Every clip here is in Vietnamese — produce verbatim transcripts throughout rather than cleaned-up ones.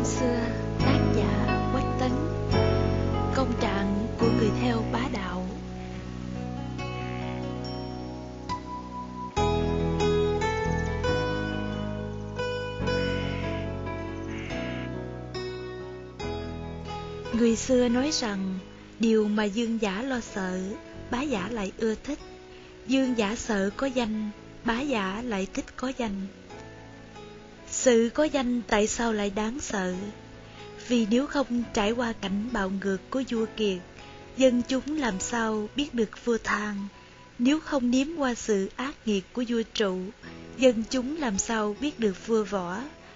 năm xưa, tác giả Quách Tấn. Công trạng của người theo bá đạo. Người xưa nói rằng điều mà dương giả lo sợ, bá giả lại ưa thích. Dương giả sợ có danh, bá giả lại thích có danh. Sự có danh tại sao lại đáng sợ? Vì nếu không trải qua cảnh bạo ngược của vua Kiệt, dân chúng làm sao biết được vua Thang? Nếu không nếm qua sự ác nghiệt của vua Trụ, dân chúng làm sao biết được vua Võ?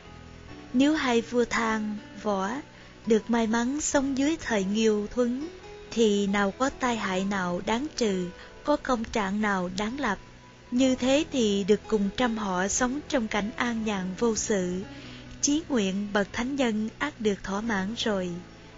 Nếu hai vua Thang, Võ được may mắn sống dưới thời Nghiêu Thuấn, thì nào có tai hại nào đáng trừ, có công trạng nào đáng lập. Như thế thì được cùng trăm họ sống trong cảnh an nhàn vô sự, chí nguyện bậc thánh nhân ắt được thỏa mãn rồi.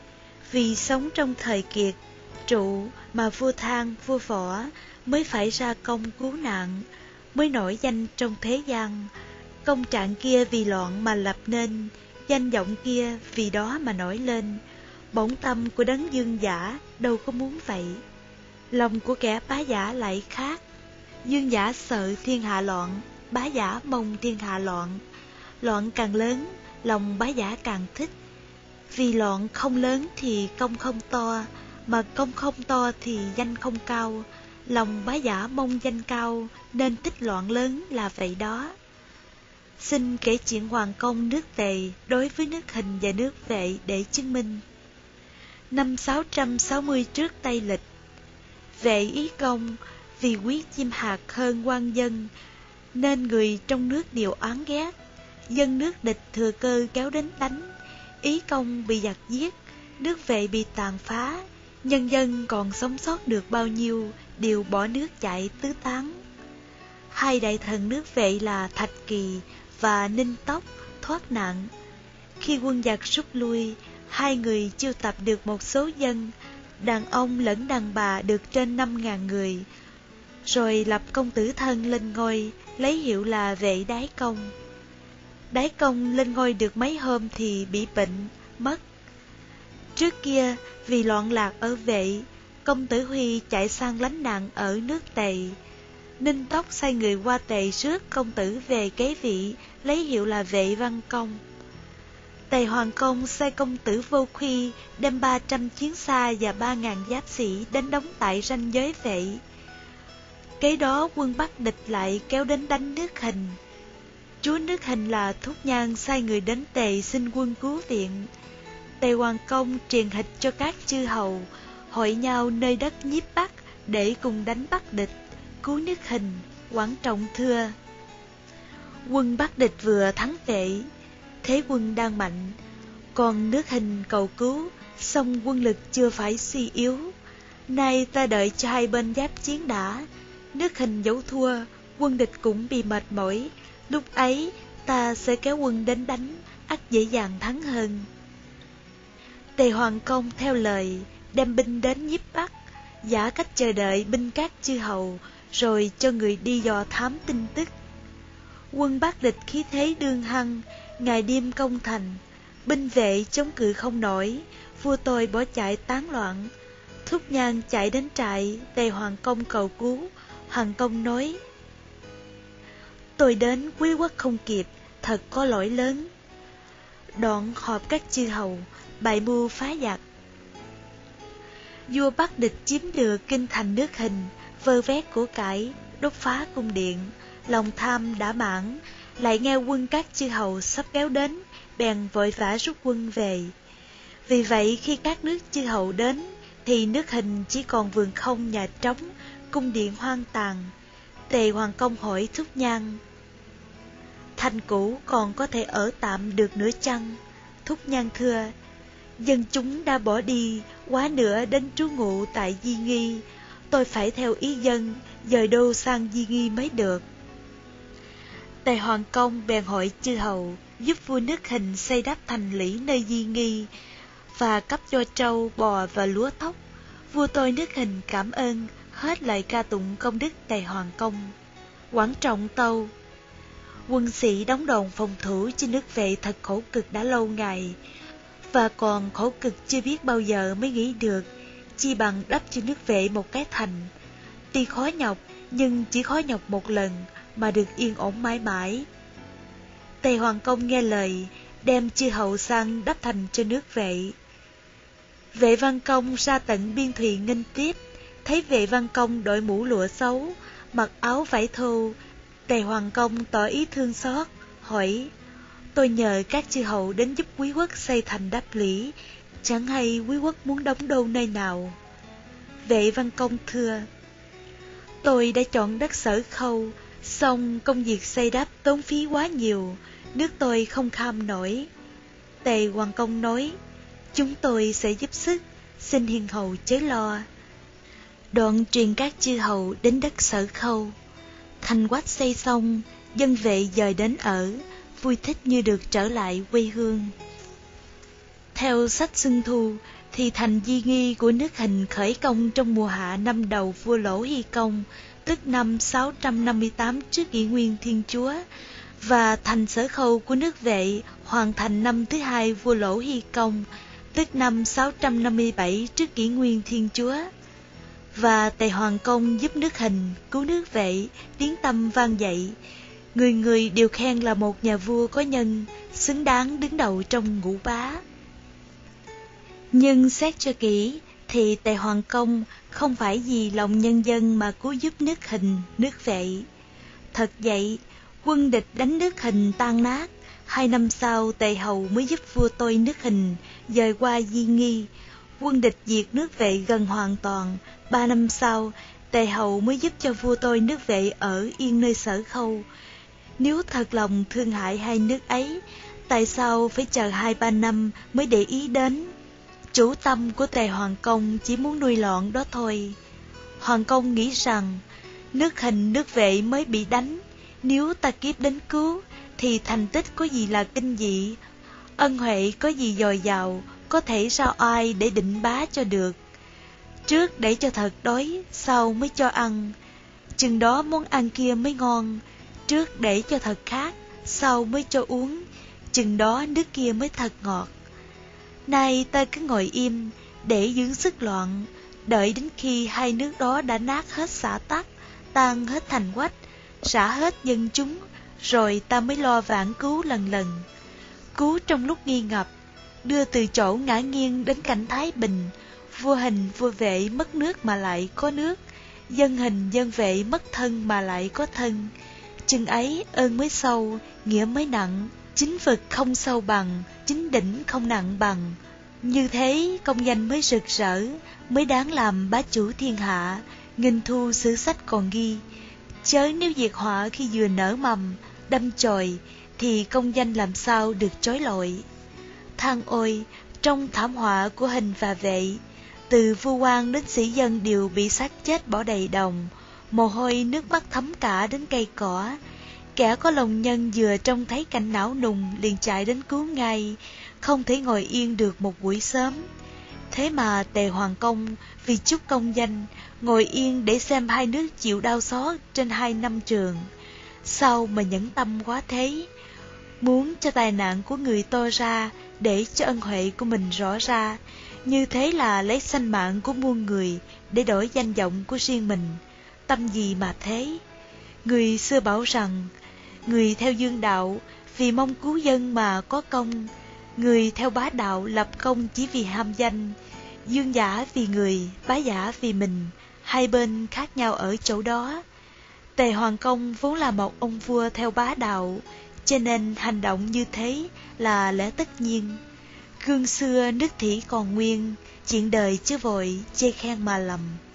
Vì sống trong thời Kiệt, Trụ mà vua Thang, vua Võ mới phải ra công cứu nạn, mới nổi danh trong thế gian. Công trạng kia vì loạn mà lập nên, danh vọng kia vì đó mà nổi lên. Bổn tâm của đấng dương giả đâu có muốn vậy. Lòng của kẻ bá giả lại khác. Dương giả sợ thiên hạ loạn, bá giả mong thiên hạ loạn. Loạn càng lớn, lòng bá giả càng thích. Vì loạn không lớn thì công không to, mà công không to thì danh không cao. Lòng bá giả mong danh cao, nên thích loạn lớn là vậy đó. Xin kể chuyện Hoàng Công nước Tề đối với nước Hình và nước Vệ để chứng minh. Năm sáu trăm sáu mươi trước Tây Lịch, Vệ Ý Công vì quý chim hạt hơn quan dân, nên người trong nước đều oán ghét. Dân nước địch thừa cơ kéo đến đánh, Ý Công bị giặc giết, nước Vệ bị tàn phá. Nhân dân còn sống sót được bao nhiêu đều bỏ nước chạy tứ tán. Hai đại thần nước Vệ là Thạch Kỳ và Ninh Tốc thoát nạn. Khi quân giặc rút lui, hai người chiêu tập được một số dân, đàn ông lẫn đàn bà được trên năm ngàn người, rồi lập công tử thân lên ngôi, lấy hiệu là Vệ Đái Công. Đái Công lên ngôi được mấy hôm thì bị bệnh, mất. Trước kia, vì loạn lạc ở Vệ, công tử Huy chạy sang lánh nạn ở nước Tề. Ninh Tốc sai người qua Tề rước công tử về kế vị, lấy hiệu là Vệ Văn Công. Tề Hoàng Công sai công tử Vô Khuy đem ba trăm chiến xa và ba ngàn giáp sĩ đến đóng tại ranh giới Vệ. Kế đó quân Bắc địch lại kéo đến đánh nước Hình. Chúa nước Hình là Thúc Nhan sai người đến Tề xin quân cứu viện. Tề Hoàng Công truyền hịch cho các chư hầu, hội nhau nơi đất Nhiếp Bắc để cùng đánh Bắc địch, cứu nước Hình. Quảng Trọng thưa: quân Bắc địch vừa thắng Vệ, thế quân đang mạnh, còn nước Hình cầu cứu, song quân lực chưa phải suy yếu. Nay ta đợi cho hai bên giáp chiến đã, nước Hình dẫu thua, quân địch cũng bị mệt mỏi, lúc ấy ta sẽ kéo quân đến đánh, ắt dễ dàng thắng hơn. Tề Hoàng Công theo lời, đem binh đến Nhiếp Bắc, giả cách chờ đợi binh các chư hầu, rồi cho người đi dò thám tin tức. Quân Bắc địch khí thế đương hăng, ngày đêm công thành, binh Vệ chống cự không nổi, vua tôi bỏ chạy tán loạn. Thúc Nhan chạy đến trại Tề Hoàng Công cầu cứu. Hoàng Công nói: tôi đến quý quốc không kịp, thật có lỗi lớn. Đoạn họp các chư hầu, bày mưu phá giặc. Vua Bắc địch chiếm được kinh thành nước Hình, vơ vét của cải, đốt phá cung điện, lòng tham đã mãn, lại nghe quân các chư hầu sắp kéo đến, bèn vội vã rút quân về. Vì vậy khi các nước chư hầu đến, thì nước Hình chỉ còn vườn không nhà trống, cung điện hoang tàn. Tề Hoàng Công hỏi Thúc Nhan: thành cũ còn có thể ở tạm được nữa chăng? Thúc Nhan thưa: dân chúng đã bỏ đi, quá nữa đến trú ngụ tại Di Nghi, tôi phải theo ý dân, dời đô sang Di Nghi mới được. Tề Hoàng Công bèn hỏi chư hầu giúp vua nước Hình xây đắp thành lũy nơi Di Nghi, và cấp cho trâu, bò và lúa thóc. Vua tôi nước Hình cảm ơn, hết lời ca tụng công đức Tề Hoàng Công. Quảng Trọng tâu: Quân sĩ đóng đồn phòng thủ cho nước Vệ thật khổ cực đã lâu ngày, và còn khổ cực chưa biết bao giờ mới nghĩ được, chi bằng đắp cho nước Vệ một cái thành. Tuy khó nhọc, nhưng chỉ khó nhọc một lần mà được yên ổn mãi mãi. Tề Hoàng Công nghe lời, đem chư hầu sang đắp thành cho nước Vệ. Vệ Văn Công ra tận biên thùy nghênh tiếp, thấy Vệ Văn Công đội mũ lụa xấu, mặc áo vải thô. Tề Hoàng Công tỏ ý thương xót, hỏi: tôi nhờ các chư hầu đến giúp quý quốc xây thành đáp lũy, chẳng hay quý quốc muốn đóng đô nơi nào? Vệ Văn Công thưa: tôi đã chọn đất Sở Khâu, song công việc xây đáp tốn phí quá nhiều, nước tôi không kham nổi. Tề Hoàng Công nói: chúng tôi sẽ giúp sức, xin hiền hầu chớ lo. Đoạn truyền các chư hầu đến đất Sở Khâu. Thành quách xây xong, dân Vệ dời đến ở, vui thích như được trở lại quê hương. Theo sách Xuân Thu, thì thành Di Nghi của nước Hình khởi công trong mùa hạ năm đầu vua Lỗ Hy Công, tức năm sáu trăm năm mươi tám trước kỷ nguyên Thiên Chúa, và thành Sở Khâu của nước Vệ hoàn thành năm thứ hai vua Lỗ Hy Công, tức năm sáu trăm năm mươi bảy trước kỷ nguyên Thiên Chúa. Và Tề Hoàng Công giúp nước Hình cứu nước Vệ, tiếng tăm vang dậy, người người đều khen là một nhà vua có nhân, xứng đáng đứng đầu trong ngũ bá. Nhưng xét cho kỹ, thì Tề Hoàng Công không phải vì lòng nhân dân mà cứu giúp nước Hình, nước Vệ. Thật vậy, quân địch đánh nước Hình tan nát, hai năm sau Tề Hầu mới giúp vua tôi nước Hình dời qua Di Nghi. Quân địch diệt nước Vệ gần hoàn toàn, ba năm sau Tề Hầu mới giúp cho vua tôi nước Vệ ở yên nơi Sở Khâu. Nếu thật lòng thương hại hai nước ấy, tại sao phải chờ hai ba năm mới để ý đến? Chủ tâm của Tề Hoàng Công chỉ muốn nuôi loạn đó thôi. Hoàng Công nghĩ rằng nước Hình nước Vệ mới bị đánh, nếu ta kiếp đến cứu thì thành tích có gì là kinh dị, ân huệ có gì dồi dào, có thể sao ai để định bá cho được. Trước để cho thật đói, sau mới cho ăn, chừng đó món ăn kia mới ngon. Trước để cho thật khát, sau mới cho uống, chừng đó nước kia mới thật ngọt. Nay ta cứ ngồi im để dưỡng sức loạn, đợi đến khi hai nước đó đã nát hết xã tắc, tan hết thành quách, xả hết dân chúng, rồi ta mới lo vãn cứu lần lần. Cứu trong lúc nghi ngập, đưa từ chỗ ngã nghiêng đến cảnh thái bình. Vua Hình vua Vệ mất nước mà lại có nước, dân Hình dân Vệ mất thân mà lại có thân. Chừng ấy ơn mới sâu, nghĩa mới nặng, chính vực không sâu bằng, chính đỉnh không nặng bằng. Như thế công danh mới rực rỡ, mới đáng làm bá chủ thiên hạ. Nghinh thu sử sách còn ghi, chớ nếu diệt họa khi vừa nở mầm, đâm chồi, thì công danh làm sao được chối lội. Than ôi, trong thảm họa của Hình và Vệ, từ vua quan đến sĩ dân đều bị sát chết bỏ đầy đồng, mồ hôi nước mắt thấm cả đến cây cỏ. Kẻ có lòng nhân vừa trông thấy cảnh não nùng liền chạy đến cứu ngay, không thể ngồi yên được một buổi sớm. Thế mà Tề Hoàng Công vì chút công danh, ngồi yên để xem hai nước chịu đau xót trên hai năm trường. Sao mà nhẫn tâm quá thế? Muốn cho tài nạn của người to ra, để cho ân huệ của mình rõ ra, như thế là lấy sanh mạng của muôn người để đổi danh vọng của riêng mình. Tâm gì mà thế? Người xưa bảo rằng, người theo dương đạo vì mong cứu dân mà có công, người theo bá đạo lập công chỉ vì ham danh. Dương giả vì người, bá giả vì mình, hai bên khác nhau ở chỗ đó. Tề Hoàng Công vốn là một ông vua theo bá đạo, cho nên hành động như thế là lẽ tất nhiên. Gương xưa nước thủy còn nguyên, chuyện đời chứ vội chê khen mà lầm.